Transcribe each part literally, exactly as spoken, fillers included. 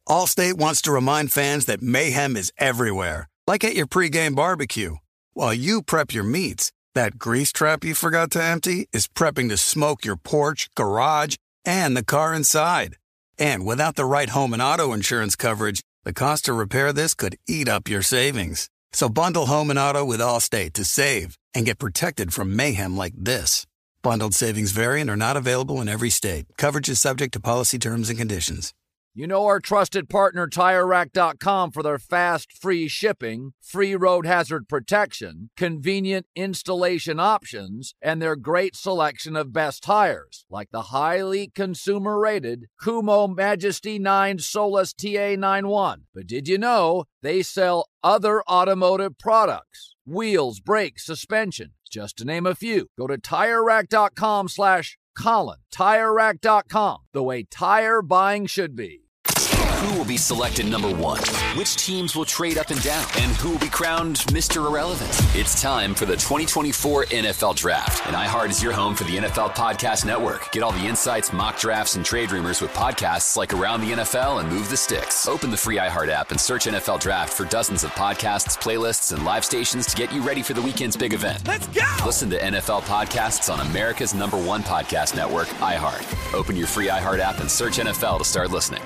Allstate wants to remind fans that mayhem is everywhere, like at your pregame barbecue. While you prep your meats, that grease trap you forgot to empty is prepping to smoke your porch, garage, and the car inside. And without the right home and auto insurance coverage, the cost to repair this could eat up your savings. So bundle home and auto with Allstate to save and get protected from mayhem like this. Bundled savings vary and are not available in every state. Coverage is subject to policy terms and conditions. You know our trusted partner Tire Rack dot com for their fast, free shipping, free road hazard protection, convenient installation options, and their great selection of best tires, like the highly consumer-rated Kumo Majesty nine Solus T A ninety-one. But did you know they sell other automotive products? Wheels, brakes, suspension, just to name a few. Go to Tire Rack dot com slash Colin. Tire Rack dot com, the way tire buying should be. Who will be selected number one? Which teams will trade up and down? And who will be crowned Mister Irrelevant? It's time for the twenty twenty-four N F L Draft. And iHeart is your home for the N F L Podcast Network. Get all the insights, mock drafts, and trade rumors with podcasts like Around the N F L and Move the Sticks. Open the free iHeart app and search N F L Draft for dozens of podcasts, playlists, and live stations to get you ready for the weekend's big event. Let's go! Listen to N F L podcasts on America's number one podcast network, iHeart. Open your free iHeart app and search N F L to start listening.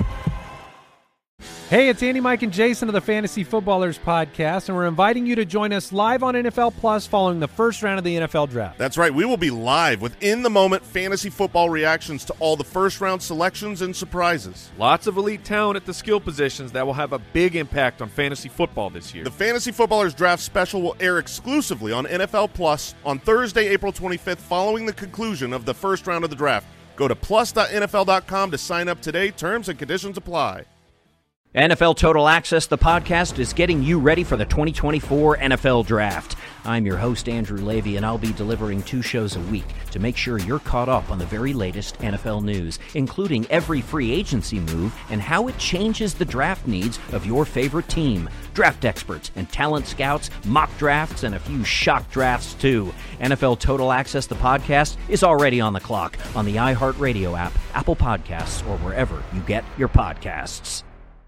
Hey, it's Andy, Mike, and Jason of the Fantasy Footballers Podcast, and we're inviting you to join us live on N F L Plus following the first round of the N F L Draft. That's right. We will be live with in-the-moment fantasy football reactions to all the first-round selections and surprises. Lots of elite talent at the skill positions that will have a big impact on fantasy football this year. The Fantasy Footballers Draft Special will air exclusively on N F L Plus on Thursday, April twenty-fifth, following the conclusion of the first round of the draft. Go to plus dot N F L dot com to sign up today. Terms and conditions apply. N F L Total Access, the podcast, is getting you ready for the twenty twenty-four N F L Draft. I'm your host, Andrew Levy, and I'll be delivering two shows a week to make sure you're caught up on the very latest N F L news, including every free agency move and how it changes the draft needs of your favorite team. Draft experts and talent scouts, mock drafts, and a few shock drafts, too. N F L Total Access, the podcast, is already on the clock on the iHeartRadio app, Apple Podcasts, or wherever you get your podcasts.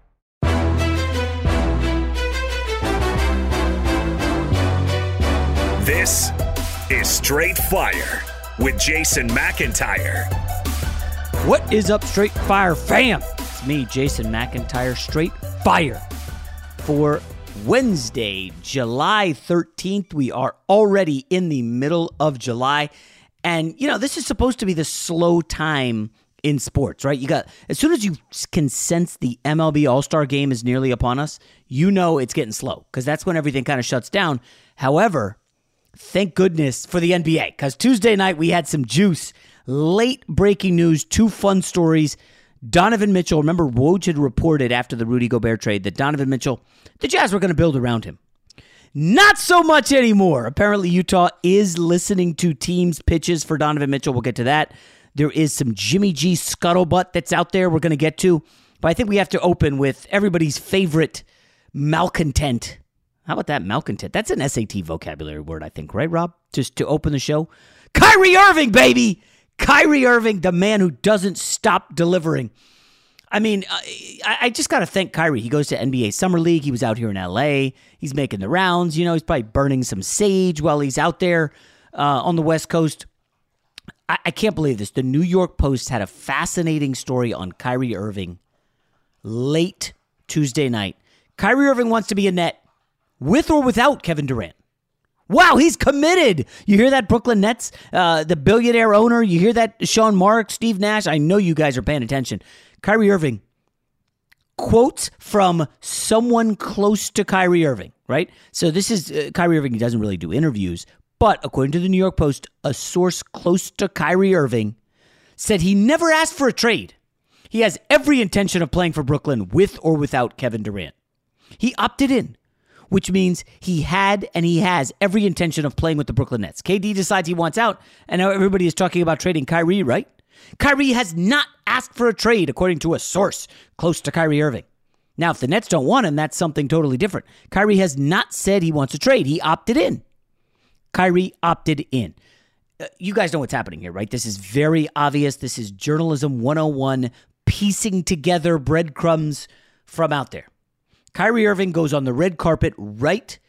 This is Straight Fire with Jason McIntyre. What is up, Straight Fire fam? It's me, Jason McIntyre, Straight Fire. For Wednesday, July thirteenth, we are already in the middle of July. And, you know, this is supposed to be the slow time in sports, right? You got, as soon as you can sense the M L B All-Star game is nearly upon us, you know it's getting slow because that's when everything kind of shuts down. However, thank goodness for the N B A, because Tuesday night we had some juice. Late breaking news, two fun stories. Donovan Mitchell, remember Woj had reported after the Rudy Gobert trade that Donovan Mitchell, the Jazz were going to build around him. Not so much anymore. Apparently Utah is listening to teams' pitches for Donovan Mitchell. We'll get to that. There is some Jimmy G scuttlebutt that's out there we're going to get to. But I think we have to open with everybody's favorite malcontent. How about that, malcontent? That's an S A T vocabulary word, I think, right, Rob? Just to open the show. Kyrie Irving, baby! Kyrie Irving, the man who doesn't stop delivering. I mean, I, I just got to thank Kyrie. He goes to N B A Summer League. He was out here in L A. He's making the rounds. You know, he's probably burning some sage while he's out there uh, on the West Coast. I, I can't believe this. The New York Post had a fascinating story on Kyrie Irving late Tuesday night. Kyrie Irving wants to be a net. With or without Kevin Durant. Wow, he's committed. You hear that, Brooklyn Nets? Uh, the billionaire owner. You hear that, Sean Marks, Steve Nash? I know you guys are paying attention. Kyrie Irving. Quotes from someone close to Kyrie Irving, right? So this is, uh, Kyrie Irving, he doesn't really do interviews. But according to the New York Post, a source close to Kyrie Irving said he never asked for a trade. He has every intention of playing for Brooklyn with or without Kevin Durant. He opted in, which means he had and he has every intention of playing with the Brooklyn Nets. K D decides he wants out, and now everybody is talking about trading Kyrie, right? Kyrie has not asked for a trade, according to a source close to Kyrie Irving. Now, if the Nets don't want him, that's something totally different. Kyrie has not said he wants a trade. He opted in. Kyrie opted in. Uh, you guys know what's happening here, right? This is very obvious. This is journalism one oh one, piecing together breadcrumbs from out there. Kyrie Irving goes on the red carpet right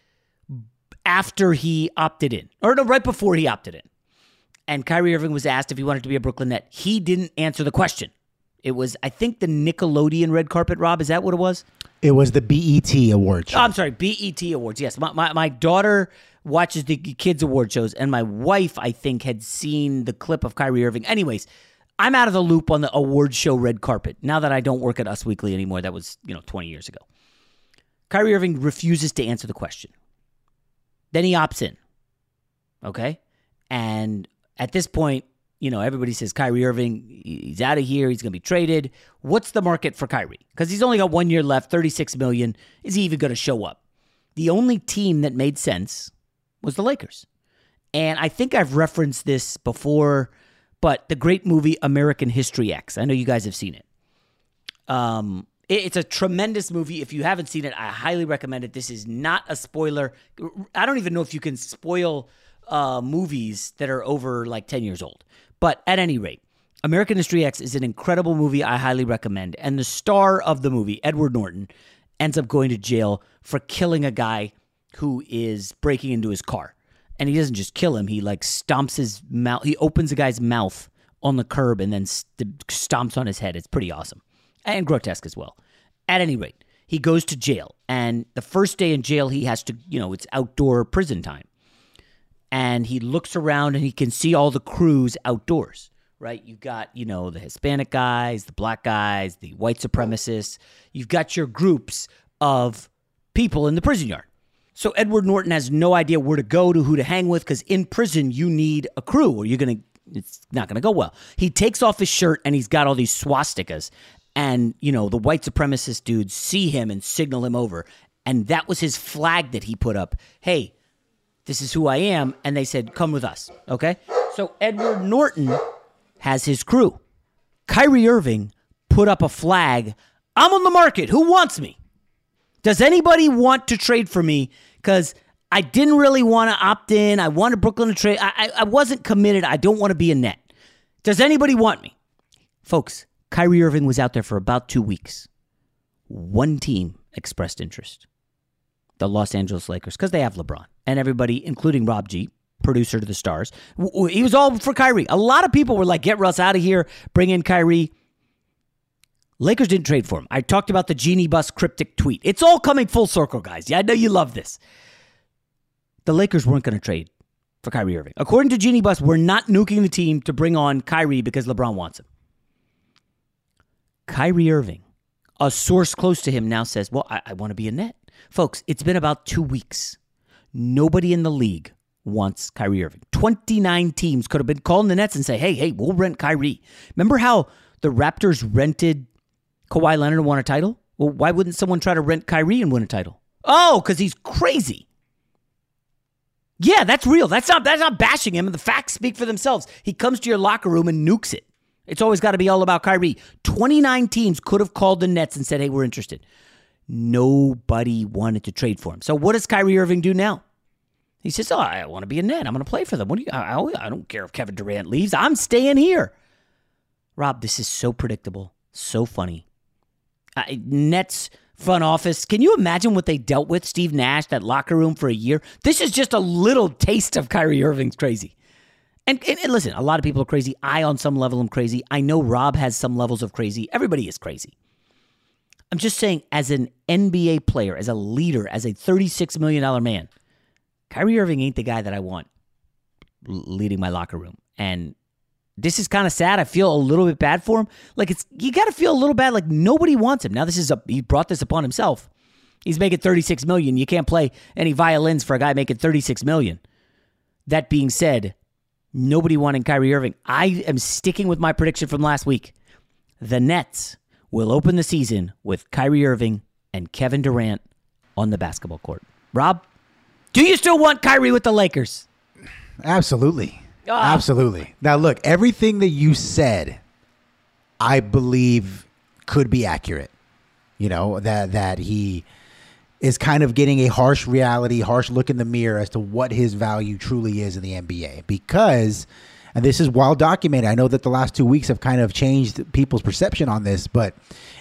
after he opted in, or no, right before he opted in. And Kyrie Irving was asked if he wanted to be a Brooklyn Net. He didn't answer the question. It was, I think, the Nickelodeon red carpet, Rob. Is that what it was? It was the B E T Awards. Oh, I'm sorry, B E T Awards. Yes, my, my my daughter watches the kids' award shows, and my wife, I think, had seen the clip of Kyrie Irving. Anyways, I'm out of the loop on the award show red carpet now that I don't work at Us Weekly anymore. That was, you know, twenty years ago. Kyrie Irving refuses to answer the question. Then he opts in. Okay? And at this point, you know, everybody says Kyrie Irving, he's out of here. He's going to be traded. What's the market for Kyrie? Because he's only got one year left, thirty-six million dollars. Is he even going to show up? The only team that made sense was the Lakers. And I think I've referenced this before, but the great movie American History X. I know you guys have seen it. Um, it it's a tremendous movie. If you haven't seen it, I highly recommend it. This is not a spoiler. I don't even know if you can spoil uh, movies that are over like ten years old. But at any rate, American History X is an incredible movie I highly recommend. And the star of the movie, Edward Norton, ends up going to jail for killing a guy who is breaking into his car. And he doesn't just kill him. He like stomps his mouth. He opens a guy's mouth on the curb and then st- stomps on his head. It's pretty awesome. And grotesque as well. At any rate, he goes to jail. And the first day in jail, he has to, you know, it's outdoor prison time. And he looks around and he can see all the crews outdoors, right? You've got, you know, the Hispanic guys, the black guys, the white supremacists. You've got your groups of people in the prison yard. So Edward Norton has no idea where to go, to who to hang with, because in prison you need a crew or you're going to, it's not going to go well. He takes off his shirt and he's got all these swastikas. And, you know, the white supremacist dudes see him and signal him over. And that was his flag that he put up. Hey, this is who I am. And they said, come with us. Okay? So Edward Norton has his crew. Kyrie Irving put up a flag. I'm on the market. Who wants me? Does anybody want to trade for me? Because I didn't really want to opt in. I wanted Brooklyn to trade. I, I, I wasn't committed. I don't want to be a net. Does anybody want me? Folks, Kyrie Irving was out there for about two weeks. One team expressed interest. The Los Angeles Lakers, because they have LeBron. And everybody, including Rob G., producer to the Stars, he was all for Kyrie. A lot of people were like, get Russ out of here, bring in Kyrie. Lakers didn't trade for him. I talked about the Genie Bus cryptic tweet. It's all coming full circle, guys. Yeah, I know you love this. The Lakers weren't going to trade for Kyrie Irving. According to Genie Bus, we're not nuking the team to bring on Kyrie because LeBron wants him. Kyrie Irving, a source close to him now says, well, I, I want to be a net. Folks, it's been about two weeks. Nobody in the league wants Kyrie Irving. twenty-nine teams could have been calling the Nets and say, hey, hey, we'll rent Kyrie. Remember how the Raptors rented Kawhi Leonard and won a title? Well, why wouldn't someone try to rent Kyrie and win a title? Oh, because he's crazy. Yeah, that's real. That's not, that's not bashing him. The facts speak for themselves. He comes to your locker room and nukes it. It's always got to be all about Kyrie. twenty-nine teams could have called the Nets and said, hey, we're interested. Nobody wanted to trade for him. So what does Kyrie Irving do now? He says, oh, I want to be a net. I'm going to play for them. What do you? I, I don't care if Kevin Durant leaves. I'm staying here. Rob, this is so predictable, so funny. Uh, Nets front office. Can you imagine what they dealt with? Steve Nash, that locker room for a year. This is just a little taste of Kyrie Irving's crazy. And, and, and listen, a lot of people are crazy. I, on some level, am crazy. I know Rob has some levels of crazy. Everybody is crazy. I'm just saying, as an N B A player, as a leader, as a thirty-six million dollars man, Kyrie Irving ain't the guy that I want leading my locker room. And this is kind of sad. I feel a little bit bad for him. Like, it's you got to feel a little bad. Like, nobody wants him. Now, this is a he brought this upon himself. He's making thirty-six million dollars. You can't play any violins for a guy making thirty-six million dollars. That being said, nobody wanting Kyrie Irving. I am sticking with my prediction from last week. The Nets will open the season with Kyrie Irving and Kevin Durant on the basketball court. Rob, do you still want Kyrie with the Lakers? Absolutely. Oh. Absolutely. Now, look, everything that you said, I believe could be accurate. You know, that that he is kind of getting a harsh reality, harsh look in the mirror as to what his value truly is in the N B A. Because, and this is well documented, I know that the last two weeks have kind of changed people's perception on this, but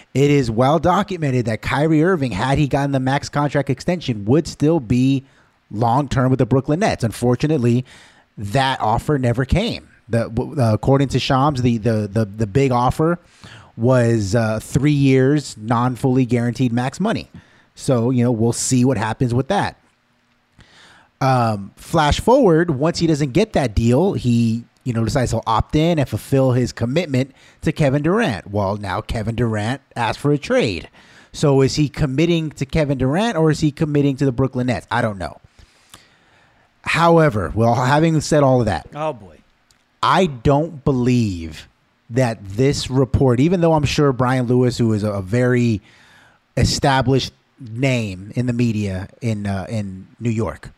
it is well documented that Kyrie Irving, had he gotten the max contract extension, would still be long-term with the Brooklyn Nets. Unfortunately, that offer never came. The, uh, according to Shams, the, the, the, the big offer was uh, three years, non-fully guaranteed max money. So, you know, we'll see what happens with that. Um, flash forward, once he doesn't get that deal, he, you know, decides he'll opt in and fulfill his commitment to Kevin Durant. Well, now Kevin Durant asked for a trade. So is he committing to Kevin Durant or is he committing to the Brooklyn Nets? I don't know. However, well, having said all of that, oh boy, I don't believe that this report, even though I'm sure Brian Lewis, who is a very established name in the media in uh, in New York,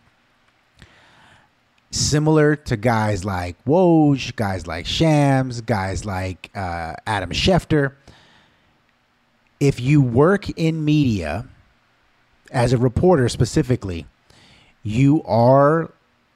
similar to guys like Woj, guys like Shams, guys like uh, Adam Schefter, if you work in media as a reporter specifically, you are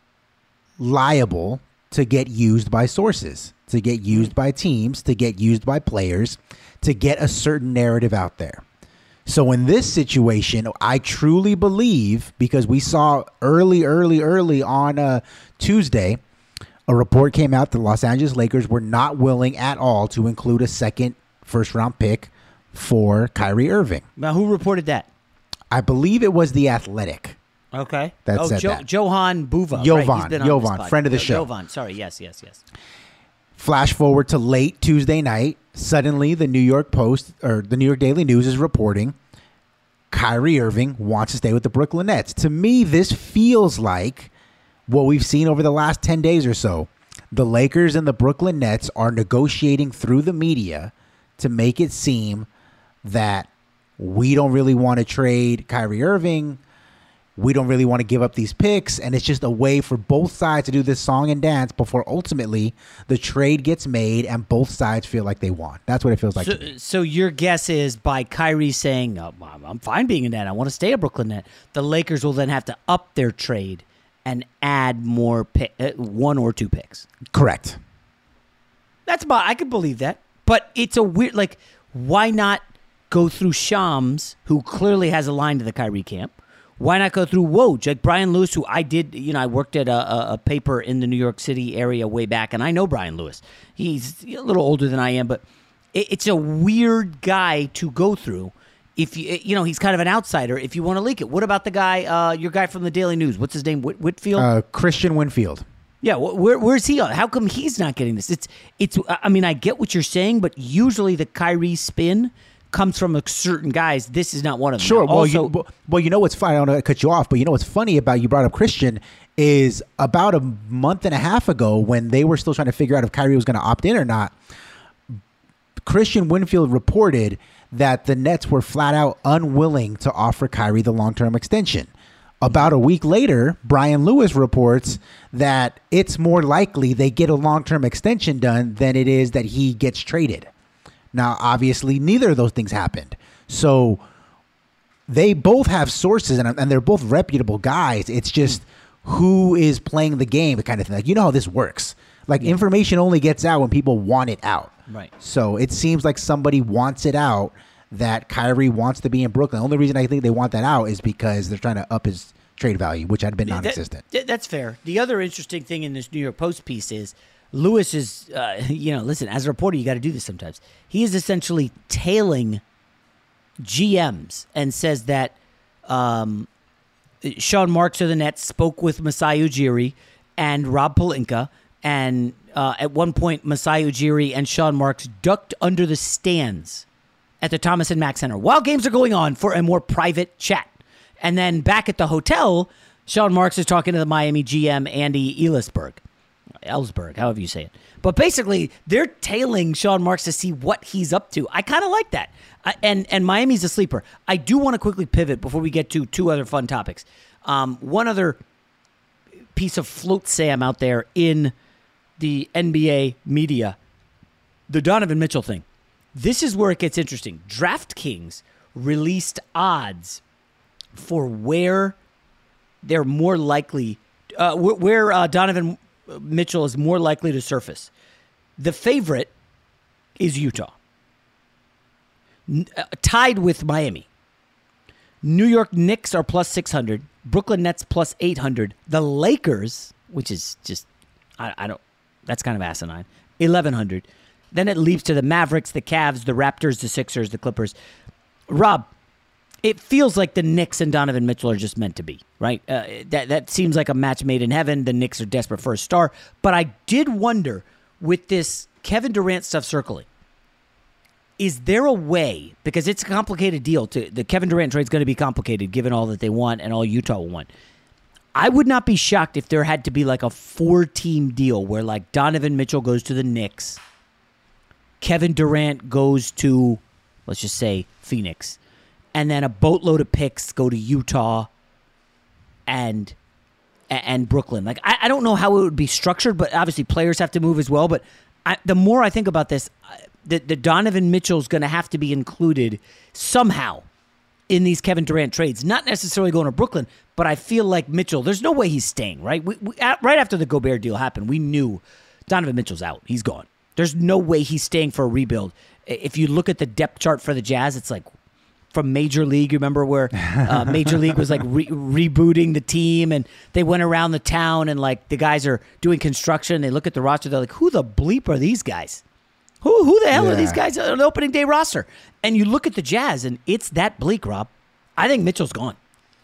liable to get used by sources, to get used by teams, to get used by players, to get a certain narrative out there. So in this situation, I truly believe, because we saw early, early, early on uh, Tuesday, a report came out that the Los Angeles Lakers were not willing at all to include a second first-round pick for Kyrie Irving. Now, who reported that? I believe it was The Athletic. Okay. That oh, said jo- that. Johan Buva. Jovan, right? He's been on Jovan, this friend of the Jo- show. Jovan, sorry, yes, yes, yes. Flash forward to late Tuesday night. Suddenly, the New York Post or the New York Daily News is reporting Kyrie Irving wants to stay with the Brooklyn Nets. To me, this feels like what we've seen over the last ten days or so. The Lakers and the Brooklyn Nets are negotiating through the media to make it seem that we don't really want to trade Kyrie Irving. We don't really want to give up these picks, and it's just a way for both sides to do this song and dance before ultimately the trade gets made and both sides feel like they won. That's what it feels like so, to me. So your guess is by Kyrie saying, oh, I'm fine being a Net, I want to stay a Brooklyn Net, the Lakers will then have to up their trade and add more pick, uh, one or two picks. Correct. That's about, I could believe that. But it's a weird, like, why not go through Shams, who clearly has a line to the Kyrie camp? Why not go through Woj? Like Brian Lewis, who I did, you know, I worked at a, a, a paper in the New York City area way back, and I know Brian Lewis. He's a little older than I am, but it, it's a weird guy to go through. If you, you know, he's kind of an outsider. If you want to leak it, what about the guy, uh, your guy from the Daily News? What's his name? Whit- Whitfield? Uh, Christian Winfield. Yeah, wh- where, where's he on? How come he's not getting this? It's, it's. I mean, I get what you're saying, but usually the Kyrie spin comes from a certain guys. This is not one of them. Sure. Now, Well, also, you, well, you know what's funny? I don't want to cut you off, but you know what's funny about you brought up Christian is about a month and a half ago when they were still trying to figure out if Kyrie was going to opt in or not. Christian Winfield reported that the Nets were flat out unwilling to offer Kyrie the long-term extension. About a week later, Brian Lewis reports that it's more likely they get a long-term extension done than it is that he gets traded. Now, obviously, neither of those things happened. So they both have sources, and, and they're both reputable guys. It's just who is playing the game, kind of thing. Like, you know how this works. Like, yeah. Information only gets out when people want it out. Right. So it seems like somebody wants it out that Kyrie wants to be in Brooklyn. The only reason I think they want that out is because they're trying to up his trade value, which had been non-existent. That, that's fair. The other interesting thing in this New York Post piece is Lewis is, uh, you know, listen, as a reporter, you got to do this sometimes. He is essentially tailing G Ms and says that um, Sean Marks of the Nets spoke with Masai Ujiri and Rob Pelinka, and uh, at one point, Masai Ujiri and Sean Marks ducked under the stands at the Thomas and Mack Center while games are going on for a more private chat. And then back at the hotel, Sean Marks is talking to the Miami G M, Andy Elisberg. Ellsberg, however you say it. But basically, they're tailing Sean Marks to see what he's up to. I kind of like that. I, and, and Miami's a sleeper. I do want to quickly pivot before we get to two other fun topics. Um, one other piece of float Sam out there in the N B A media, the Donovan Mitchell thing. This is where it gets interesting. DraftKings released odds for where they're more likely, uh, where uh, Donovan Mitchell is more likely to surface. The favorite is Utah. N- uh, tied with Miami. New York Knicks are plus six hundred. Brooklyn Nets plus eight hundred. The Lakers, which is just, I, I don't, that's kind of asinine, eleven hundred. Then it leaps to the Mavericks, the Cavs, the Raptors, the Sixers, the Clippers. Rob, it feels like the Knicks and Donovan Mitchell are just meant to be, right? Uh, that that seems like a match made in heaven. The Knicks are desperate for a star. But I did wonder, with this Kevin Durant stuff circling, is there a way, because it's a complicated deal, to the Kevin Durant trade is going to be complicated given all that they want and all Utah will want. I would not be shocked if there had to be like a four-team deal where like Donovan Mitchell goes to the Knicks, Kevin Durant goes to, let's just say, Phoenix, and then a boatload of picks go to Utah and and Brooklyn. Like I, I don't know how it would be structured, but obviously players have to move as well. But I, the more I think about this, the, the Donovan Mitchell's going to have to be included somehow in these Kevin Durant trades. Not necessarily going to Brooklyn, but I feel like Mitchell, there's no way he's staying, right? We, we, right after the Gobert deal happened, we knew Donovan Mitchell's out. He's gone. There's no way he's staying for a rebuild. If you look at the depth chart for the Jazz, it's like from Major League. You remember where uh, Major League was like re- rebooting the team, and they went around the town, and like the guys are doing construction. They look at the roster. They're like, who the bleep are these guys? Who who the hell yeah. are these guys on the opening day roster? And you look at the Jazz, and it's that bleak, Rob. I think Mitchell's gone.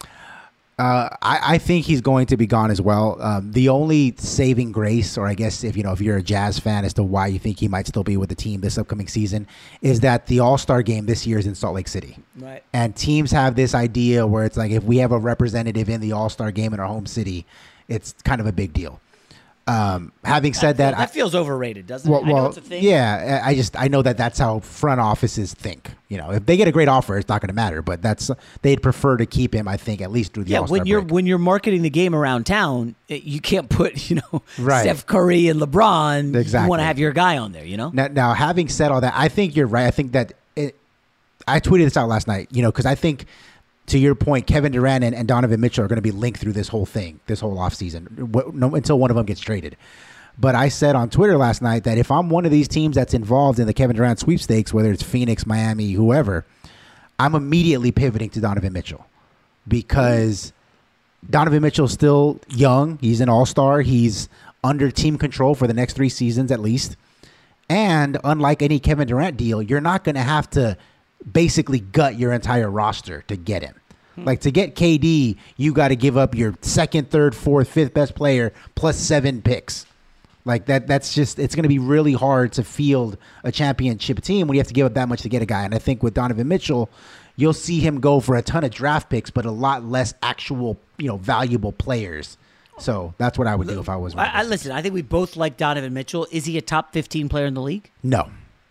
Uh, I, I think he's going to be gone as well. Um, the only saving grace, or I guess if you know if you're a Jazz fan as to why you think he might still be with the team this upcoming season, is that the All-Star game this year is in Salt Lake City. Right. And teams have this idea where it's like if we have a representative in the All-Star game in our home city, it's kind of a big deal. Um, having said that, that, that feels overrated, doesn't well, it? I well, know it's a thing. Yeah, I just I know that that's how front offices think. You know, if they get a great offer, it's not going to matter. But that's they'd prefer to keep him. I think at least through the yeah. All-Star When you're break. when you're marketing the game around town, you can't put you know right. Steph Curry and LeBron. Exactly. You want to have your guy on there. You know. Now, now, having said all that, I think you're right. I think that it, I tweeted this out last night. You know, because I think. To your point, Kevin Durant and, and Donovan Mitchell are going to be linked through this whole thing, this whole offseason, what, no, until one of them gets traded. But I said on Twitter last night that if I'm one of these teams that's involved in the Kevin Durant sweepstakes, whether it's Phoenix, Miami, whoever, I'm immediately pivoting to Donovan Mitchell because Donovan Mitchell's still young. He's an all-star. He's under team control for the next three seasons at least. And unlike any Kevin Durant deal, you're not going to have to basically gut your entire roster to get him. Like to get K D, you got to give up your second, third, fourth, fifth best player plus seven picks. Like that, that's just, it's going to be really hard to field a championship team when you have to give up that much to get a guy. And I think with Donovan Mitchell, you'll see him go for a ton of draft picks, but a lot less actual, you know, valuable players. So that's what I would do if I was. I, I listen. I think we both like Donovan Mitchell. Is he a top fifteen player in the league? No.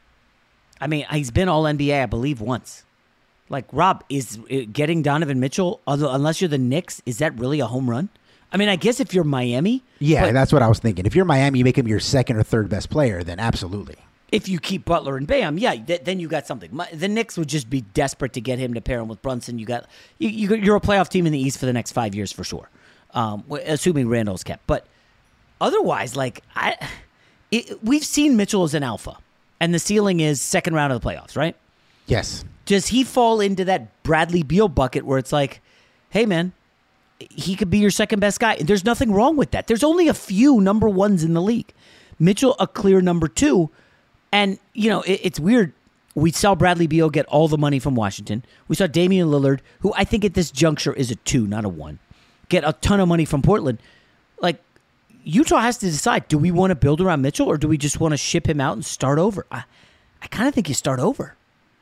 I mean, he's been all N B A, I believe, once. Like, Rob, is getting Donovan Mitchell, unless you're the Knicks, is that really a home run? I mean, I guess if you're Miami. Yeah, but that's what I was thinking. If you're Miami, you make him your second or third best player, then absolutely. If you keep Butler and Bam, yeah, th- then you got something. My, the Knicks would just be desperate to get him to pair him with Brunson. You got you, you, you're a playoff team in the East for the next five years for sure, um, assuming Randall's kept. But otherwise, like I, it, we've seen Mitchell as an alpha, and the ceiling is second round of the playoffs, right? Yes. Does he fall into that Bradley Beal bucket where it's like, hey, man, he could be your second best guy? There's nothing wrong with that. There's only a few number ones in the league. Mitchell, a clear number two. And, you know, it, it's weird. We saw Bradley Beal get all the money from Washington. We saw Damian Lillard, who I think at this juncture is a two, not a one, get a ton of money from Portland. Like, Utah has to decide, do we want to build around Mitchell or do we just want to ship him out and start over? I, I kind of think you start over.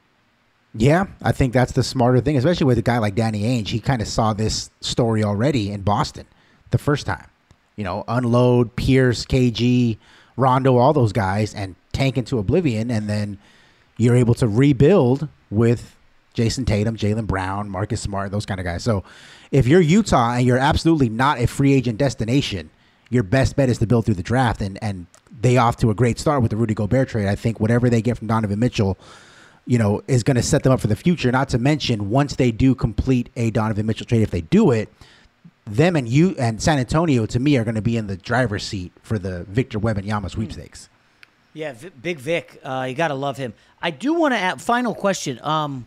Yeah, I think that's the smarter thing, especially with a guy like Danny Ainge. He kind of saw this story already in Boston the first time. You know, unload Pierce, K G, Rondo, all those guys, and tank into oblivion, and then you're able to rebuild with Jason Tatum, Jaylen Brown, Marcus Smart, those kind of guys. So if you're Utah and you're absolutely not a free agent destination, your best bet is to build through the draft, and, and they off to a great start with the Rudy Gobert trade. I think whatever they get from Donovan Mitchell, you know, is going to set them up for the future. Not to mention, once they do complete a Donovan Mitchell trade, if they do it, them and you and San Antonio, to me, are going to be in the driver's seat for the Victor Wembanyama sweepstakes. Yeah, v- Big Vic, uh, you got to love him. I do want to add, final question. Um,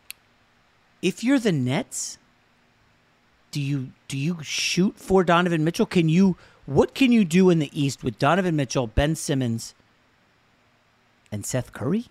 if you're the Nets, do you do you shoot for Donovan Mitchell? Can you what can you do in the East with Donovan Mitchell, Ben Simmons, and Seth Curry?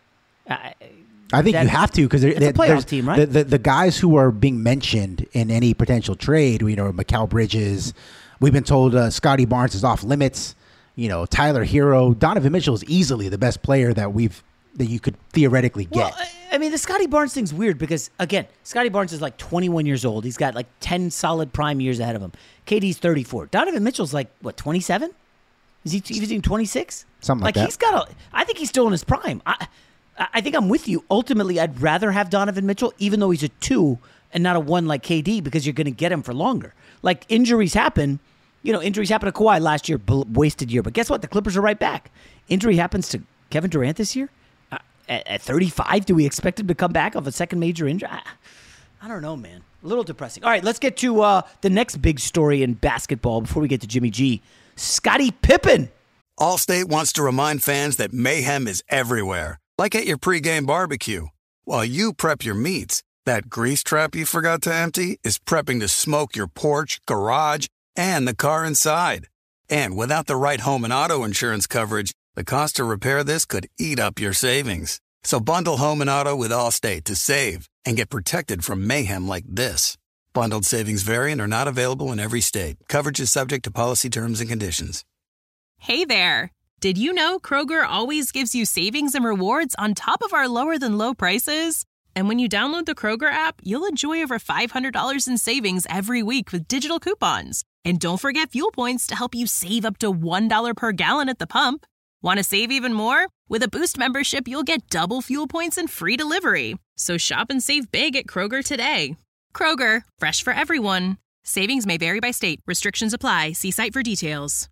I, I think that, you have to because it's a playoff team, right? The, the the guys who are being mentioned in any potential trade, you know, Mikal Bridges. We've been told uh, Scotty Barnes is off limits. You know, Tyler Hero, Donovan Mitchell is easily the best player that we've that you could theoretically get. Well, I mean, the Scotty Barnes thing's weird because, again, Scotty Barnes is like twenty-one years old. He's got like ten solid prime years ahead of him. K D's thirty-four. Donovan Mitchell's like, what, twenty-seven? Is he even twenty-six? Something like, like that. He's got a, I think he's still in his prime. I, I think I'm with you. Ultimately, I'd rather have Donovan Mitchell, even though he's a two and not a one like K D, because you're going to get him for longer. Like, injuries happen. You know, injuries happened to Kawhi last year, wasted year. But guess what? The Clippers are right back. Injury happens to Kevin Durant this year. Uh, at, at thirty-five, do we expect him to come back off a second major injury? I, I don't know, man. A little depressing. All right, let's get to uh, the next big story in basketball before we get to Jimmy G. Scottie Pippen. Allstate wants to remind fans that mayhem is everywhere, like at your pregame barbecue. While you prep your meats, that grease trap you forgot to empty is prepping to smoke your porch, garage, and the car inside. And without the right home and auto insurance coverage, the cost to repair this could eat up your savings. So bundle home and auto with Allstate to save and get protected from mayhem like this. Bundled savings vary and are not available in every state. Coverage is subject to policy terms and conditions. Hey there. Did you know Kroger always gives you savings and rewards on top of our lower than low prices? And when you download the Kroger app, you'll enjoy over five hundred dollars in savings every week with digital coupons. And don't forget fuel points to help you save up to one dollar per gallon at the pump. Want to save even more? With a Boost membership, you'll get double fuel points and free delivery. So shop and save big at Kroger today. Kroger, fresh for everyone. Savings may vary by state. Restrictions apply. See site for details.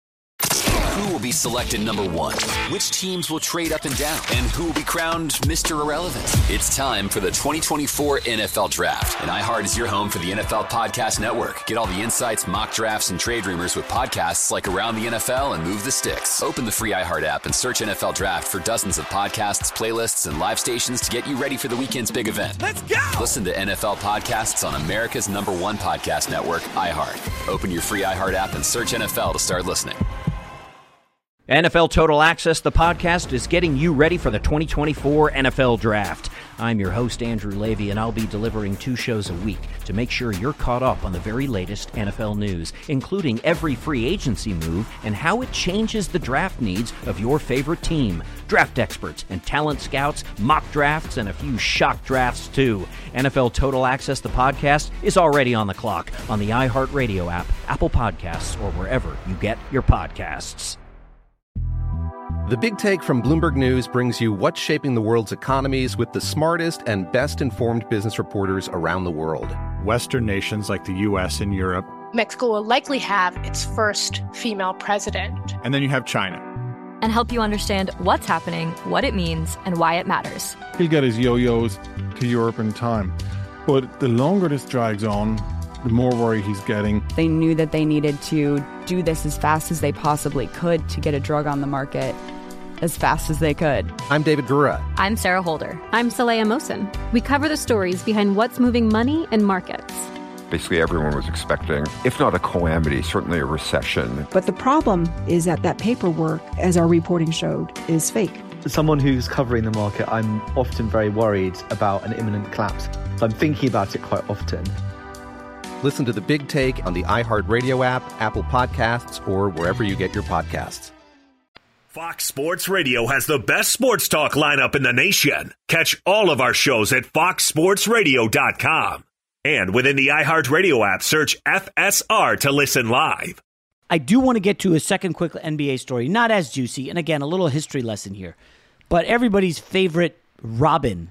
Who will be selected number one? Which teams will trade up and down? And who will be crowned Mister Irrelevant? It's time for the twenty twenty-four N F L Draft. And iHeart is your home for the N F L Podcast Network. Get all the insights, mock drafts, and trade rumors with podcasts like Around the N F L and Move the Sticks. Open the free iHeart app and search N F L Draft for dozens of podcasts, playlists, and live stations to get you ready for the weekend's big event. Let's go! Listen to N F L podcasts on America's number one podcast network, iHeart. Open your free iHeart app and search N F L to start listening. N F L Total Access, the podcast, is getting you ready for the twenty twenty-four N F L Draft. I'm your host, Andrew Levy, and I'll be delivering two shows a week to make sure you're caught up on the very latest N F L news, including every free agency move and how it changes the draft needs of your favorite team. Draft experts and talent scouts, mock drafts, and a few shock drafts, too. N F L Total Access, the podcast, is already on the clock on the iHeartRadio app, Apple Podcasts, or wherever you get your podcasts. The Big Take from Bloomberg News brings you what's shaping the world's economies with the smartest and best-informed business reporters around the world. Western nations like the U S and Europe. Mexico will likely have its first female president. And then you have China. And help you understand what's happening, what it means, and why it matters. He'll get his yo-yos to Europe in time. But the longer this drags on, the more worry he's getting. They knew that they needed to do this as fast as they possibly could to get a drug on the market as fast as they could. I'm David Gura. I'm Sarah Holder. I'm Saleha Mohsen. We cover the stories behind what's moving money and markets. Basically, everyone was expecting, if not a calamity, certainly a recession. But the problem is that that paperwork, as our reporting showed, is fake. As someone who's covering the market, I'm often very worried about an imminent collapse. So I'm thinking about it quite often. Listen to The Big Take on the iHeartRadio app, Apple Podcasts, or wherever you get your podcasts. Fox Sports Radio has the best sports talk lineup in the nation. Catch all of our shows at fox sports radio dot com. And within the iHeartRadio app, search F S R to listen live. I do want to get to a second quick N B A story, not as juicy, and again, a little history lesson here. But everybody's favorite Robin,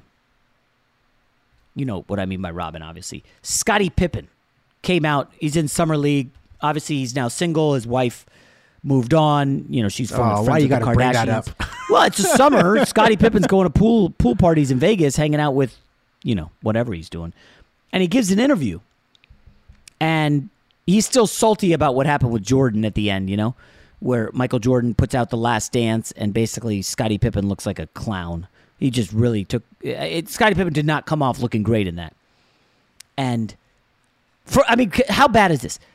you know what I mean by Robin, obviously, Scottie Pippen came out. He's in Summer League. Obviously, he's now single. His wife moved on. You know, she's from oh, friends why you with the gotta bring that Kardashians. up? Well, it's a summer. Scottie Pippen's going to pool pool parties in Vegas, hanging out with, you know, whatever he's doing. And he gives an interview. And he's still salty about what happened with Jordan at the end, you know, where Michael Jordan puts out The Last Dance and basically Scottie Pippen looks like a clown. He just really took it. Scottie Pippen did not come off looking great in that. And for I mean, how bad is this?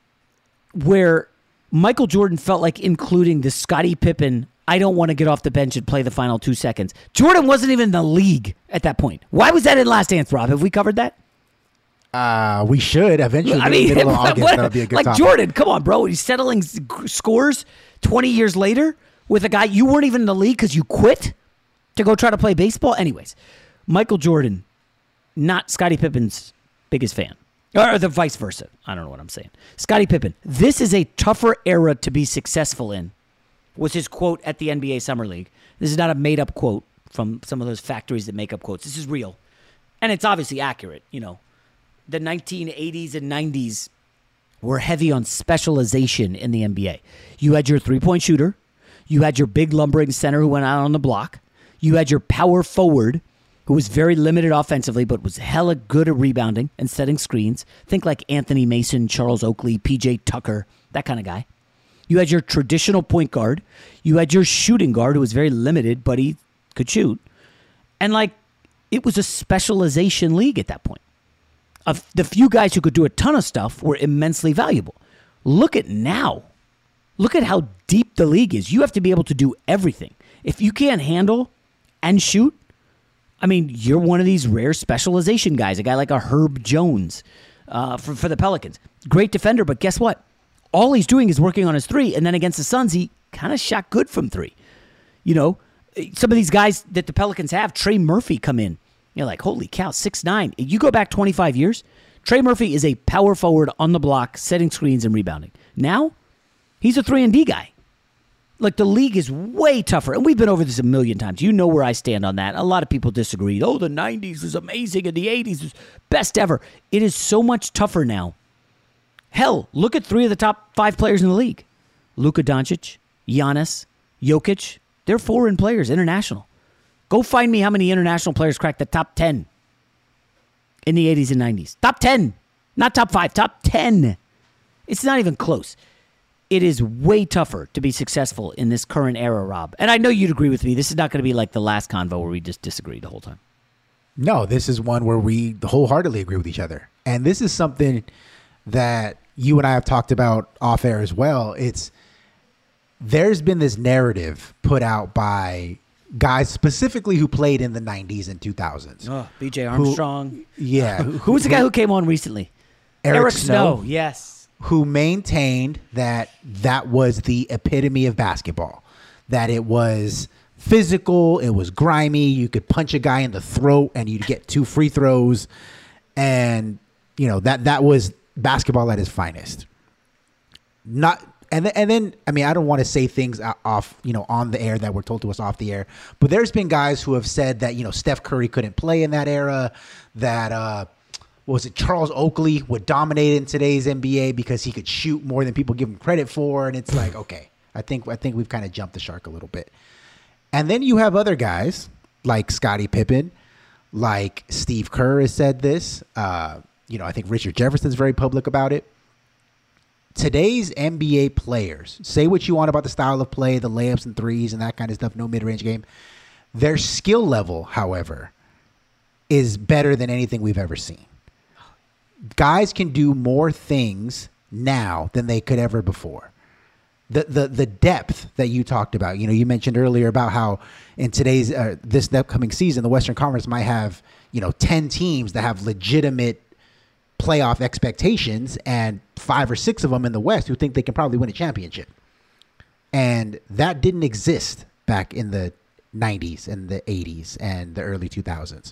Where Michael Jordan felt like including the Scottie Pippen, I don't want to get off the bench and play the final two seconds. Jordan wasn't even in the league at that point. Why was that in Last Dance, Rob? Have we covered that? Uh, we should eventually. I mean, middle of August, what, that'll be a good like topic. Jordan, come on, bro. He's settling s- scores twenty years later with a guy you weren't even in the league because you quit to go try to play baseball. Anyways, Michael Jordan, not Scottie Pippen's biggest fan. Or the vice versa. I don't know what I'm saying. Scottie Pippen, this is a tougher era to be successful in, was his quote at the N B A Summer League. This is not a made-up quote from some of those factories that make up quotes. This is real. And it's obviously accurate. You know, the nineteen eighties and nineties were heavy on specialization in the N B A. You had your three-point shooter. You had your big lumbering center who went out on the block. You had your power forward who was very limited offensively, but was hella good at rebounding and setting screens. Think like Anthony Mason, Charles Oakley, P J Tucker, that kind of guy. You had your traditional point guard. You had your shooting guard who was very limited, but he could shoot. And like, it was a specialization league at that point. Of the few guys who could do a ton of stuff were immensely valuable. Look at now. Look at how deep the league is. You have to be able to do everything. If you can't handle and shoot, I mean, you're one of these rare specialization guys, a guy like a Herb Jones uh, for, for the Pelicans. Great defender, but guess what? All he's doing is working on his three, and then against the Suns, he kind of shot good from three. You know, some of these guys that the Pelicans have, Trey Murphy come in. You're like, holy cow, six nine. You go back twenty-five years, Trey Murphy is a power forward on the block, setting screens and rebounding. Now, he's a three and D guy. Like, the league is way tougher, and we've been over this a million times. You know where I stand on that. A lot of people disagree. Oh, the nineties was amazing, and the eighties was best ever. It is so much tougher now. Hell, look at three of the top five players in the league. Luka Doncic, Giannis, Jokic. They're foreign players, international. Go find me how many international players cracked the top ten in the eighties and nineties. Top ten. Not top five, top ten. It's not even close. It is way tougher to be successful in this current era, Rob. And I know you'd agree with me. This is not going to be like the last convo where we just disagree the whole time. No, this is one where we wholeheartedly agree with each other. And this is something that you and I have talked about off air as well. It's there's been this narrative put out by guys specifically who played in the nineties and two thousands. Oh, B J Armstrong. Who, yeah. who, who was the guy who came on recently? Eric, Eric Snow, Snow. Yes. Who maintained that that was the epitome of basketball, that it was physical, it was grimy, you could punch a guy in the throat and you'd get two free throws, and you know that that was basketball at its finest. Not and then, and then I mean I don't want to say things off you know on the air that were told to us off the air, but there's been guys who have said that you know Steph Curry couldn't play in that era, that uh what was it, Charles Oakley would dominate in today's N B A because he could shoot more than people give him credit for. And it's like, okay, I think I think we've kind of jumped the shark a little bit. And then you have other guys like Scottie Pippen, like Steve Kerr has said this. Uh, you know, I think Richard Jefferson's very public about it. Today's N B A players, say what you want about the style of play, the layups and threes and that kind of stuff, no mid-range game. Their skill level, however, is better than anything we've ever seen. Guys can do more things now than they could ever before. The the the depth that you talked about, you know, you mentioned earlier about how in today's uh, this upcoming season, the Western Conference might have, you know, ten teams that have legitimate playoff expectations and five or six of them in the West who think they can probably win a championship. And that didn't exist back in the nineties and the eighties and the early two thousands.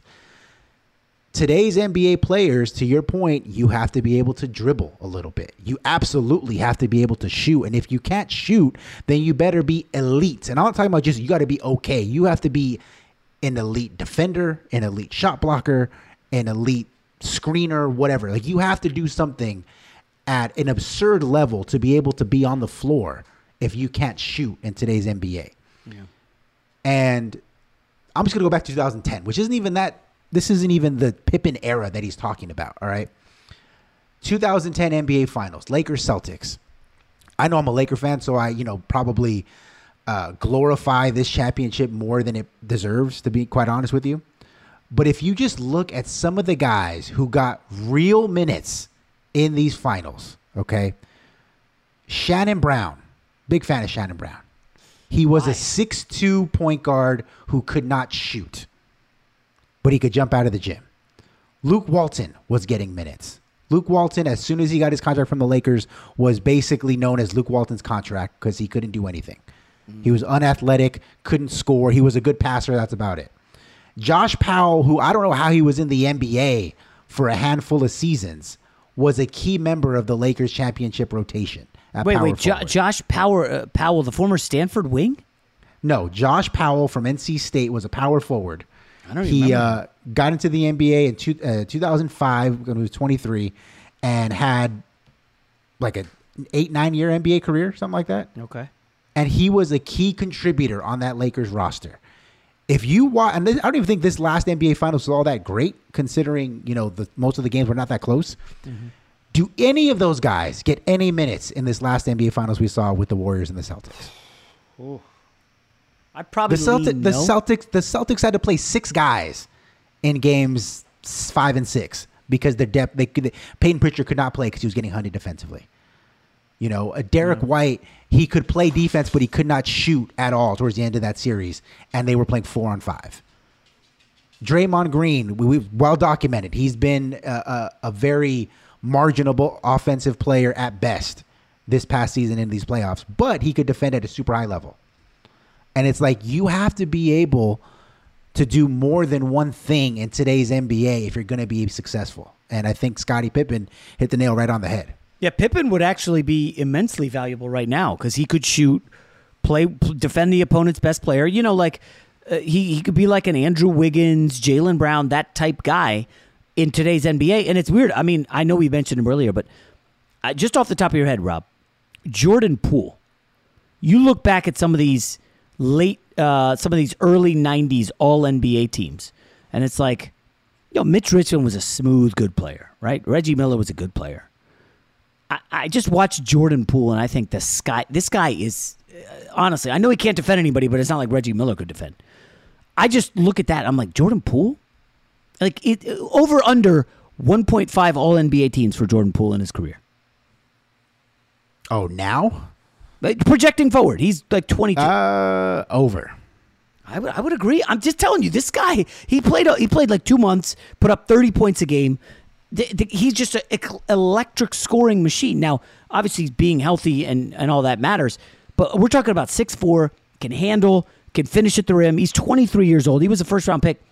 Today's N B A players, to your point, you have to be able to dribble a little bit. You absolutely have to be able to shoot. And if you can't shoot, then you better be elite. And I'm not talking about just you got to be okay. You have to be an elite defender, an elite shot blocker, an elite screener, whatever. Like, you have to do something at an absurd level to be able to be on the floor if you can't shoot in today's N B A. Yeah. And I'm just going to go back to two thousand ten, which isn't even that. This isn't even the Pippen era that he's talking about, all right? two thousand ten N B A Finals, Lakers Celtics. I know I'm a Laker fan, so I, you know, probably uh, glorify this championship more than it deserves, to be quite honest with you. But if you just look at some of the guys who got real minutes in these finals, okay? Shannon Brown, big fan of Shannon Brown. He was Why? a six two point guard who could not shoot, but he could jump out of the gym. Luke Walton was getting minutes. Luke Walton, as soon as he got his contract from the Lakers, was basically known as Luke Walton's contract because he couldn't do anything. Mm. He was unathletic, couldn't score. He was a good passer. That's about it. Josh Powell, who I don't know how he was in the N B A for a handful of seasons, was a key member of the Lakers championship rotation. Wait, wait, jo- Josh Powell, uh, Powell, the former Stanford wing? No, Josh Powell from N C State was a power forward. I don't he remember. uh, got into the N B A in two, uh, two thousand five when he was twenty-three and had like an eight, nine year N B A career, something like that. Okay. And he was a key contributor on that Lakers roster. If you watch, and I don't even think this last N B A Finals was all that great, considering, you know, the most of the games were not that close. Mm-hmm. Do any of those guys get any minutes in this last N B A Finals we saw with the Warriors and the Celtics? Ooh. I probably the Celtic, lean the no. Celtics, the Celtics had to play six guys in games five and six because their depth. They could, Peyton Pritchard could not play because he was getting hunted defensively. You know, a Derek mm-hmm. White, he could play defense, but he could not shoot at all towards the end of that series, and they were playing four on five. Draymond Green, we, we've well documented. He's been a, a, a very marginable offensive player at best this past season in these playoffs, but he could defend at a super high level. And it's like you have to be able to do more than one thing in today's N B A if you're going to be successful. And I think Scottie Pippen hit the nail right on the head. Yeah, Pippen would actually be immensely valuable right now because he could shoot, play, defend the opponent's best player. You know, like uh, he, he could be like an Andrew Wiggins, Jaylen Brown, that type guy in today's N B A. And it's weird. I mean, I know we mentioned him earlier, but uh, just off the top of your head, Rob, Jordan Poole, you look back at some of these late, uh, some of these early nineties all N B A teams, and it's like, you know, Mitch Richmond was a smooth, good player, right? Reggie Miller was a good player. I, I just watched Jordan Poole, and I think the sky, this guy is, uh, honestly, I know he can't defend anybody, but it's not like Reggie Miller could defend. I just look at that, I'm like, Jordan Poole? Like, it, over under one point five all N B A teams for Jordan Poole in his career. Oh, now? Like, projecting forward, he's like twenty-two. Uh, over. I would, I would agree. I'm just telling you, this guy, he played, he played like two months, put up thirty points a game. The, the, he's just an electric scoring machine. Now, obviously, being healthy and, and all that matters, but we're talking about six foot four, can handle, can finish at the rim. He's twenty-three years old. He was a first-round pick.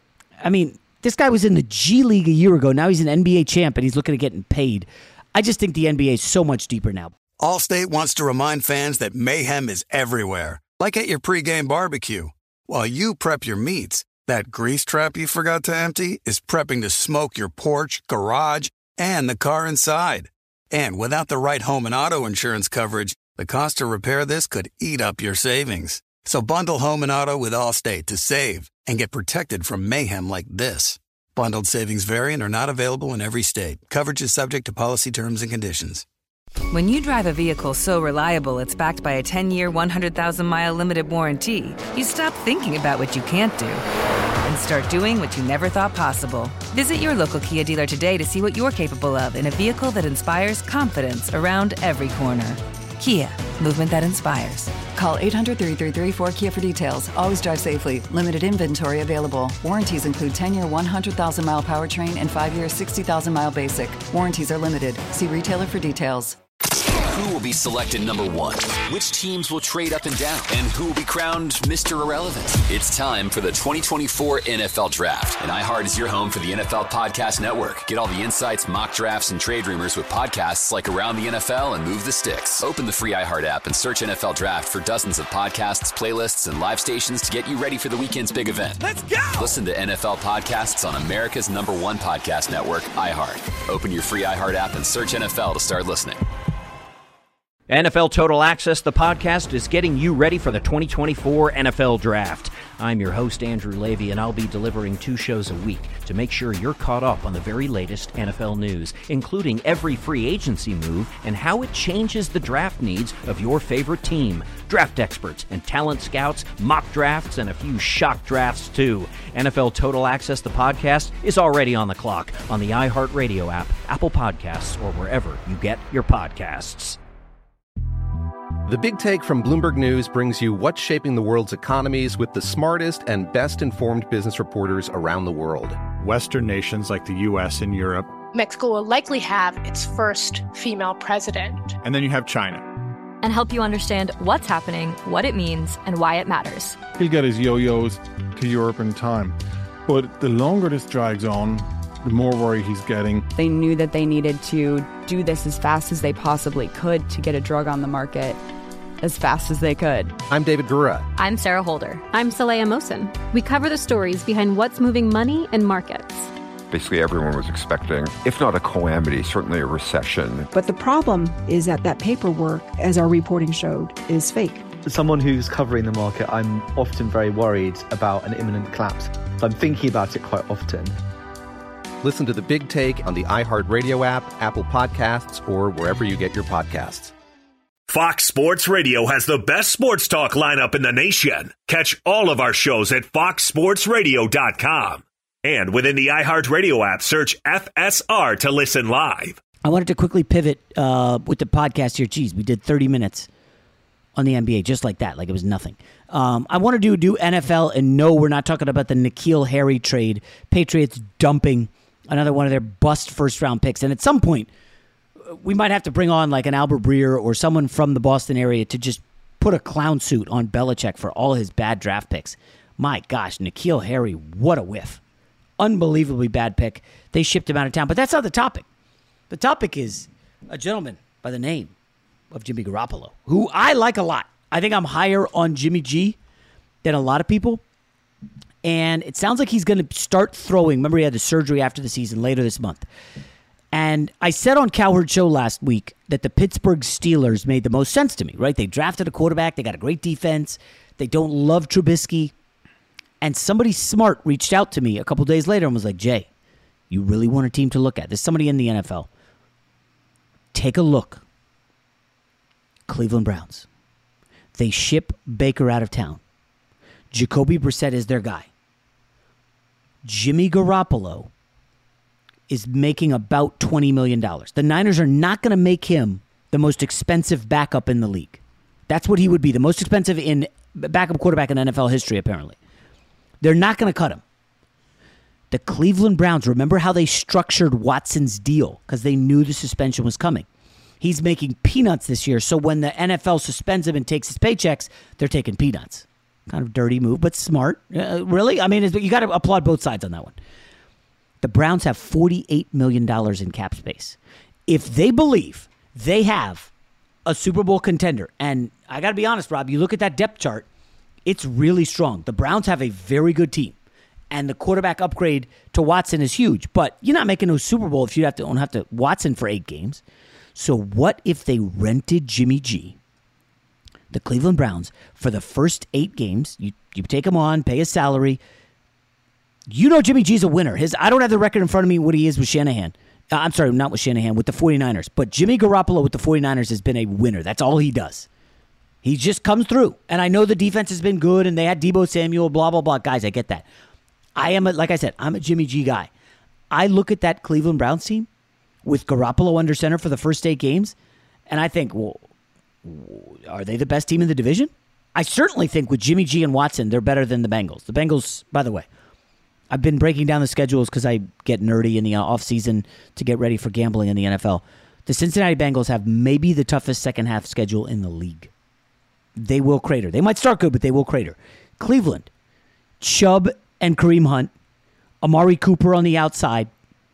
I mean, this guy was in the G League a year ago. Now he's an N B A champ, and he's looking at getting paid. I just think the N B A is so much deeper now. Allstate wants to remind fans that mayhem is everywhere, like at your pregame barbecue. While you prep your meats, that grease trap you forgot to empty is prepping to smoke your porch, garage, and the car inside. And without the right home and auto insurance coverage, the cost to repair this could eat up your savings. So bundle home and auto with Allstate to save and get protected from mayhem like this. Bundled savings vary and are not available in every state. Coverage is subject to policy terms and conditions. When you drive a vehicle so reliable it's backed by a ten-year, one hundred thousand mile limited warranty, you stop thinking about what you can't do and start doing what you never thought possible. Visit your local Kia dealer today to see what you're capable of in a vehicle that inspires confidence around every corner. Kia, movement that inspires. Call eight hundred, three three three, four K I A for details. Always drive safely. Limited inventory available. Warranties include ten-year, one hundred thousand mile powertrain and five-year, sixty thousand mile basic. Warranties are limited. See retailer for details. Who will be selected number one? Which teams will trade up and down? And who will be crowned Mister Irrelevant? It's time for the twenty twenty-four N F L Draft. And iHeart is your home for the N F L Podcast Network. Get all the insights, mock drafts, and trade rumors with podcasts like Around the N F L and Move the Sticks. Open the free iHeart app and search N F L Draft for dozens of podcasts, playlists, and live stations to get you ready for the weekend's big event. Let's go! Listen to N F L podcasts on America's number one podcast network, iHeart. Open your free iHeart app and search N F L to start listening. N F L Total Access, the podcast, is getting you ready for the twenty twenty-four N F L Draft. I'm your host, Andrew Levy, and I'll be delivering two shows a week to make sure you're caught up on the very latest N F L news, including every free agency move and how it changes the draft needs of your favorite team. Draft experts and talent scouts, mock drafts, and a few shock drafts, too. N F L Total Access, the podcast, is already on the clock on the iHeartRadio app, Apple Podcasts, or wherever you get your podcasts. The Big Take from Bloomberg News brings you what's shaping the world's economies with the smartest and best-informed business reporters around the world. Western nations like the U S and Europe. Mexico will likely have its first female president. And then you have China. And help you understand what's happening, what it means, and why it matters. He'll get his yo-yos to Europe in time. But the longer this drags on, the more worry he's getting. They knew that they needed to do this as fast as they possibly could to get a drug on the market as fast as they could. I'm David Gura. I'm Sarah Holder. I'm Saleha Mohsen. We cover the stories behind what's moving money and markets. Basically, everyone was expecting, if not a calamity, certainly a recession. But the problem is that that paperwork, as our reporting showed, is fake. As someone who's covering the market, I'm often very worried about an imminent collapse. So I'm thinking about it quite often. Listen to The Big Take on the iHeartRadio app, Apple Podcasts, or wherever you get your podcasts. Fox Sports Radio has the best sports talk lineup in the nation. Catch all of our shows at fox sports radio dot com. And within the iHeartRadio app, search F S R to listen live. I wanted to quickly pivot uh, with the podcast here. Geez, we did thirty minutes on the N B A just like that, like it was nothing. Um, I want to do, do N F L, and no, we're not talking about the N'Keal Harry trade. Patriots dumping another one of their bust first-round picks. And at some point, we might have to bring on like an Albert Breer or someone from the Boston area to just put a clown suit on Belichick for all his bad draft picks. My gosh, N'Keal Harry, what a whiff. Unbelievably bad pick. They shipped him out of town. But that's not the topic. The topic is a gentleman by the name of Jimmy Garoppolo, who I like a lot. I think I'm higher on Jimmy G than a lot of people. And it sounds like he's going to start throwing. Remember, he had the surgery after the season later this month. And I said on Cowherd Show last week that the Pittsburgh Steelers made the most sense to me, right? They drafted a quarterback. They got a great defense. They don't love Trubisky. And somebody smart reached out to me a couple days later and was like, Jay, you really want a team to look at? There's somebody in the N F L. Take a look. Cleveland Browns. They ship Baker out of town. Jacoby Brissett is their guy. Jimmy Garoppolo is making about twenty million dollars. The Niners are not going to make him the most expensive backup in the league. That's what he would be, the most expensive in backup quarterback in N F L history, apparently. They're not going to cut him. The Cleveland Browns, remember how they structured Watson's deal because they knew the suspension was coming. He's making peanuts this year, so when the N F L suspends him and takes his paychecks, they're taking peanuts. Kind of dirty move, but smart. Uh, really? I mean, you got to applaud both sides on that one. The Browns have forty-eight million dollars in cap space. If they believe they have a Super Bowl contender, and I got to be honest, Rob, you look at that depth chart, it's really strong. The Browns have a very good team, and the quarterback upgrade to Watson is huge, but you're not making no Super Bowl if you have to don't have to Watson for eight games. So what if they rented Jimmy G, the Cleveland Browns, for the first eight games? You you take him on, pay his salary. You know Jimmy G's a winner. His I don't have the record in front of me what he is with Shanahan. Uh, I'm sorry, not with Shanahan, with the 49ers. But Jimmy Garoppolo with the 49ers has been a winner. That's all he does. He just comes through. And I know the defense has been good, and they had Deebo Samuel, blah, blah, blah. Guys, I get that. I am, a, like I said, I'm a Jimmy G guy. I look at that Cleveland Browns team with Garoppolo under center for the first eight games, and I think, well, are they the best team in the division? I certainly think with Jimmy G and Watson, they're better than the Bengals. The Bengals, by the way, I've been breaking down the schedules because I get nerdy in the offseason to get ready for gambling in the N F L. The Cincinnati Bengals have maybe the toughest second half schedule in the league. They will crater. They might start good, but they will crater. Cleveland, Chubb and Kareem Hunt, Amari Cooper on the outside.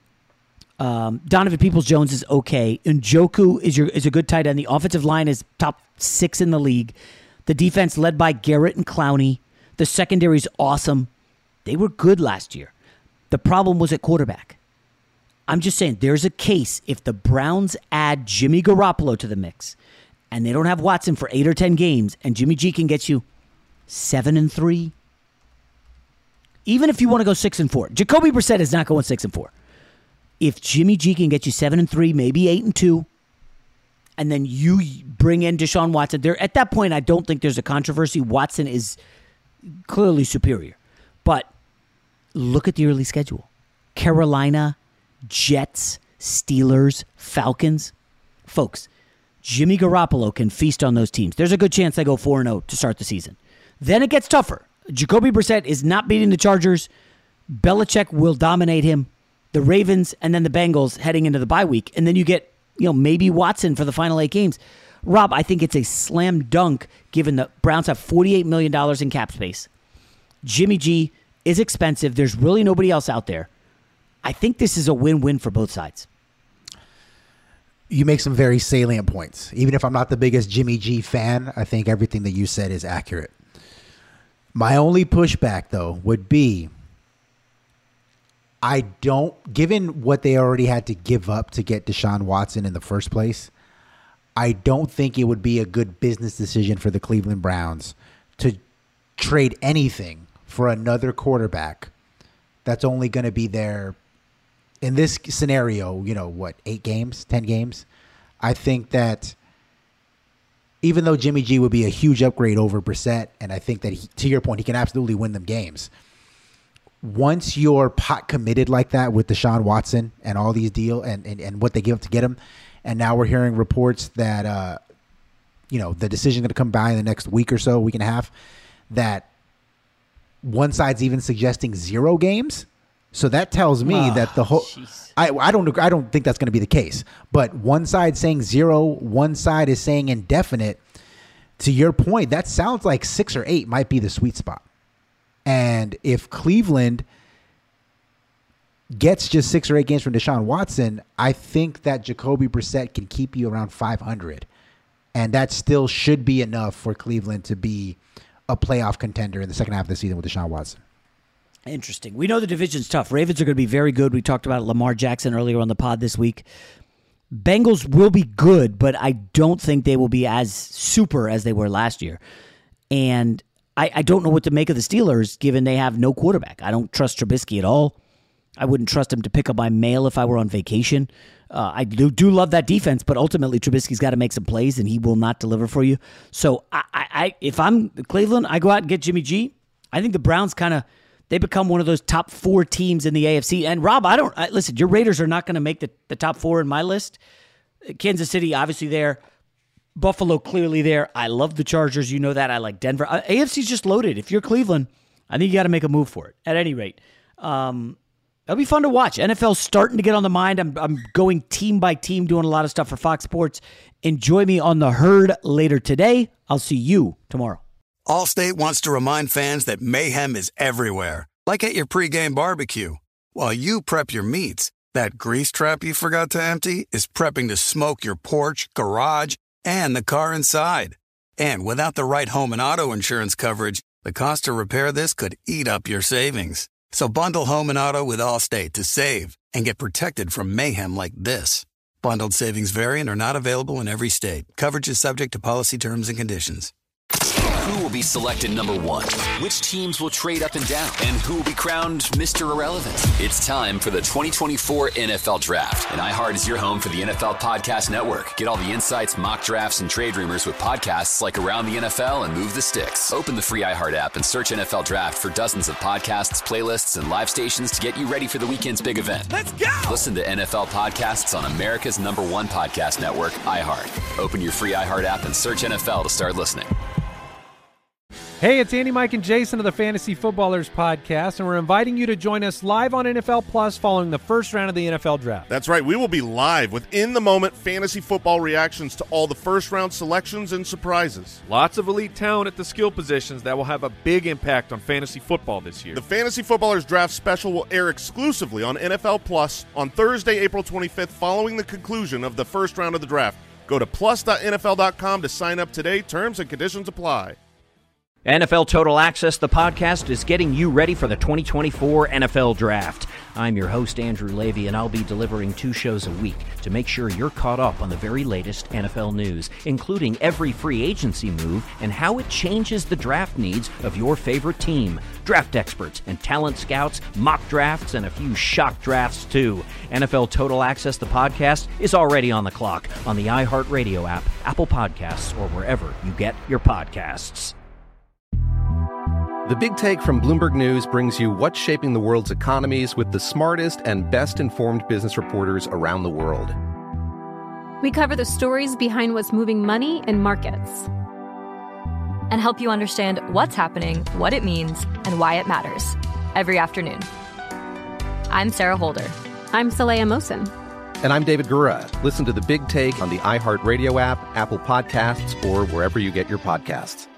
Um, Donovan Peoples-Jones is okay. Njoku is your is a good tight end. The offensive line is top six in the league. The defense led by Garrett and Clowney. The secondary is awesome. They were good last year. The problem was at quarterback. I'm just saying there's a case if the Browns add Jimmy Garoppolo to the mix and they don't have Watson for eight or ten games, and Jimmy G can get you seven and three, even if you want to go six and four, Jacoby Brissett is not going six and four. If Jimmy G can get you seven and three, maybe eight and two, and then you bring in Deshaun Watson, there at that point, I don't think there's a controversy. Watson is clearly superior, but look at the early schedule: Carolina, Jets, Steelers, Falcons. Folks, Jimmy Garoppolo can feast on those teams. There's a good chance they go four and oh to start the season. Then it gets tougher. Jacoby Brissett is not beating the Chargers. Belichick will dominate him. The Ravens and then the Bengals heading into the bye week. And then you get, you know, maybe Watson for the final eight games. Rob, I think it's a slam dunk given the Browns have forty-eight million dollars in cap space. Jimmy G is expensive. There's really nobody else out there. I think this is a win-win for both sides. You make some very salient points. Even if I'm not the biggest Jimmy G fan, I think everything that you said is accurate. My only pushback, though, would be I don't, given what they already had to give up to get Deshaun Watson in the first place, I don't think it would be a good business decision for the Cleveland Browns to trade anything for another quarterback that's only going to be there in this scenario, you know, what, eight games, ten games? I think that even though Jimmy G would be a huge upgrade over Brissett, and I think that, he, to your point, he can absolutely win them games. Once you're pot committed like that with Deshaun Watson and all these deals and, and, and what they give up to get him, and now we're hearing reports that, uh, you know, the decision going to come by in the next week or so, week and a half, that one side's even suggesting zero games. So that tells me oh, that the whole I, I don't I don't think that's going to be the case. But one side saying zero, one side is saying indefinite. To your point, that sounds like six or eight might be the sweet spot. And if Cleveland gets just six or eight games from Deshaun Watson, I think that Jacoby Brissett can keep you around five hundred. And that still should be enough for Cleveland to be a playoff contender in the second half of the season with Deshaun Watson. Interesting. We know the division's tough. Ravens are going to be very good. We talked about Lamar Jackson earlier on the pod this week. Bengals will be good, but I don't think they will be as super as they were last year. And I, I don't know what to make of the Steelers, given they have no quarterback. I don't trust Trubisky at all. I wouldn't trust him to pick up my mail if I were on vacation. Uh, I do, do love that defense, but ultimately Trubisky's got to make some plays, and he will not deliver for you. So I, I, if I'm Cleveland, I go out and get Jimmy G. I think the Browns kind of, they become one of those top four teams in the A F C. And Rob, I don't I, listen. Your Raiders are not going to make the, the top four in my list. Kansas City, obviously there. Buffalo, clearly there. I love the Chargers. You know that. I like Denver. Uh, A F C's just loaded. If you're Cleveland, I think you got to make a move for it. At any rate, um, it'll be fun to watch. N F L's starting to get on the mind. I'm I'm going team by team, doing a lot of stuff for Fox Sports. Enjoy me on the herd later today. I'll see you tomorrow. Allstate wants to remind fans that mayhem is everywhere, like at your pregame barbecue. While you prep your meats, that grease trap you forgot to empty is prepping to smoke your porch, garage, and the car inside. And without the right home and auto insurance coverage, the cost to repair this could eat up your savings. So bundle home and auto with Allstate to save and get protected from mayhem like this. Bundled savings vary and are not available in every state. Coverage is subject to policy terms and conditions. Who will be selected number one? Which teams will trade up and down? And who will be crowned Mister Irrelevant? It's time for the twenty twenty-four N F L Draft. And iHeart is your home for the N F L Podcast Network. Get all the insights, mock drafts, and trade rumors with podcasts like Around the N F L and Move the Sticks. Open the free iHeart app and search N F L Draft for dozens of podcasts, playlists, and live stations to get you ready for the weekend's big event. Let's go! Listen to N F L podcasts on America's number one podcast network, iHeart. Open your free iHeart app and search N F L to start listening. Hey, it's Andy, Mike, and Jason of the Fantasy Footballers Podcast, and we're inviting you to join us live on N F L Plus following the first round of the N F L Draft. That's right. We will be live with in-the-moment fantasy football reactions to all the first-round selections and surprises. Lots of elite talent at the skill positions that will have a big impact on fantasy football this year. The Fantasy Footballers Draft Special will air exclusively on N F L Plus on Thursday, April twenty-fifth, following the conclusion of the first round of the draft. Go to plus dot N F L dot com to sign up today. Terms and conditions apply. N F L Total Access, the podcast, is getting you ready for the twenty twenty-four N F L Draft. I'm your host, Andrew Levy, and I'll be delivering two shows a week to make sure you're caught up on the very latest N F L news, including every free agency move and how it changes the draft needs of your favorite team. Draft experts and talent scouts, mock drafts, and a few shock drafts, too. N F L Total Access, the podcast, is already on the clock on the iHeartRadio app, Apple Podcasts, or wherever you get your podcasts. The Big Take from Bloomberg News brings you what's shaping the world's economies with the smartest and best-informed business reporters around the world. We cover the stories behind what's moving money and markets, and help you understand what's happening, what it means, and why it matters every afternoon. I'm Sarah Holder. I'm Saleha Mohsin. And I'm David Gura. Listen to The Big Take on the iHeartRadio app, Apple Podcasts, or wherever you get your podcasts.